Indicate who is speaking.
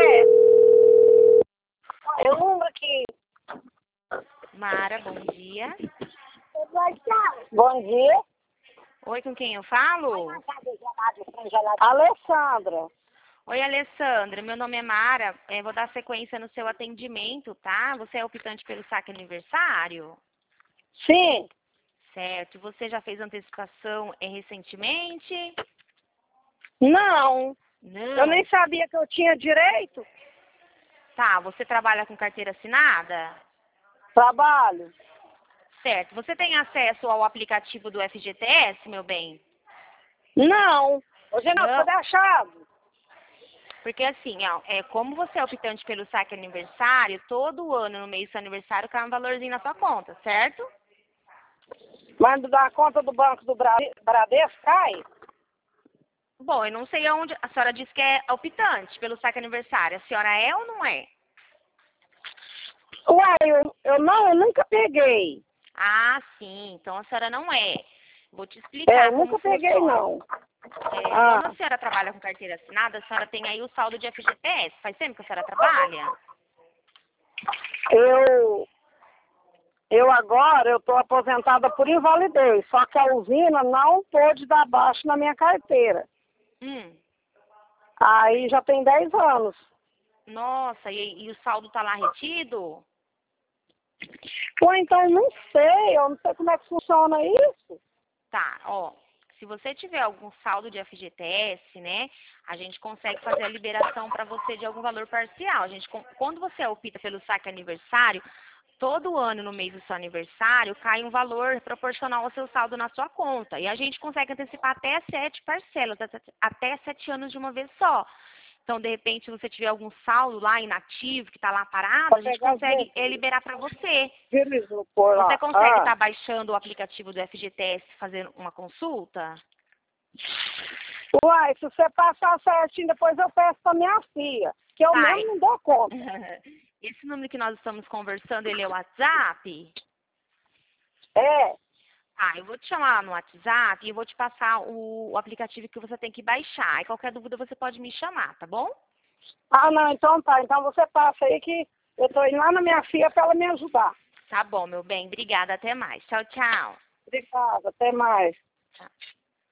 Speaker 1: Eu número aqui.
Speaker 2: Mara, bom dia.
Speaker 1: Bom dia.
Speaker 2: Oi, com quem eu falo?
Speaker 1: Alessandra.
Speaker 2: Oi, Alessandra, meu nome é Mara. Vou dar sequência no seu atendimento, tá? Você é optante pelo saque aniversário?
Speaker 1: Sim.
Speaker 2: Certo. Você já fez antecipação recentemente?
Speaker 1: Não.
Speaker 2: Não.
Speaker 1: Eu nem sabia que eu tinha direito.
Speaker 2: Tá, você trabalha com carteira assinada?
Speaker 1: Trabalho.
Speaker 2: Certo. Você tem acesso ao aplicativo do FGTS, meu bem?
Speaker 1: Não. Hoje não,
Speaker 2: Não.
Speaker 1: cadê a chave?
Speaker 2: Porque assim, ó, como você é optante pelo saque aniversário, todo ano no mês do seu aniversário cai um valorzinho na sua conta, certo?
Speaker 1: Mas da conta do Banco do Bradesco cai?
Speaker 2: Bom, eu não sei aonde. A senhora disse que é optante pelo saque aniversário. A senhora é ou não é?
Speaker 1: Ué, eu nunca peguei.
Speaker 2: Ah, sim. Então a senhora não é. Vou te explicar
Speaker 1: Eu
Speaker 2: como
Speaker 1: nunca peguei,
Speaker 2: funciona.
Speaker 1: não.
Speaker 2: Quando a senhora trabalha com carteira assinada, a senhora tem aí o saldo de FGTS. Faz tempo que a senhora trabalha?
Speaker 1: Eu agora, eu estou aposentada por invalidez, só que a usina não pôde dar baixo na minha carteira. Aí já tem 10 anos.
Speaker 2: Nossa, e o saldo tá lá retido?
Speaker 1: Ou então, não sei, eu não sei como é que funciona isso.
Speaker 2: Tá, ó. Se você tiver algum saldo de FGTS, né, a gente consegue fazer a liberação para você de algum valor parcial. Quando você opta pelo saque aniversário, todo ano no mês do seu aniversário cai um valor proporcional ao seu saldo na sua conta. E a gente consegue antecipar até 7 parcelas, até 7 anos de uma vez só. Então, de repente, se você tiver algum saldo lá inativo, que está lá parado, a gente consegue liberar para você. Você consegue estar baixando o aplicativo do FGTS e fazer uma consulta?
Speaker 1: Uai, se você passar certinho, depois eu peço para minha filha, que eu mesmo não dou conta.
Speaker 2: Esse número que nós estamos conversando, ele é o WhatsApp?
Speaker 1: É.
Speaker 2: Ah, eu vou te chamar no WhatsApp e eu vou te passar o aplicativo que você tem que baixar. E qualquer dúvida você pode me chamar, tá bom?
Speaker 1: Ah, não, então tá. Então você passa aí que eu tô indo lá na minha filha para ela me ajudar.
Speaker 2: Tá bom, meu bem. Obrigada. Até mais. Tchau, tchau.
Speaker 1: Obrigada. Até mais.
Speaker 2: Tchau.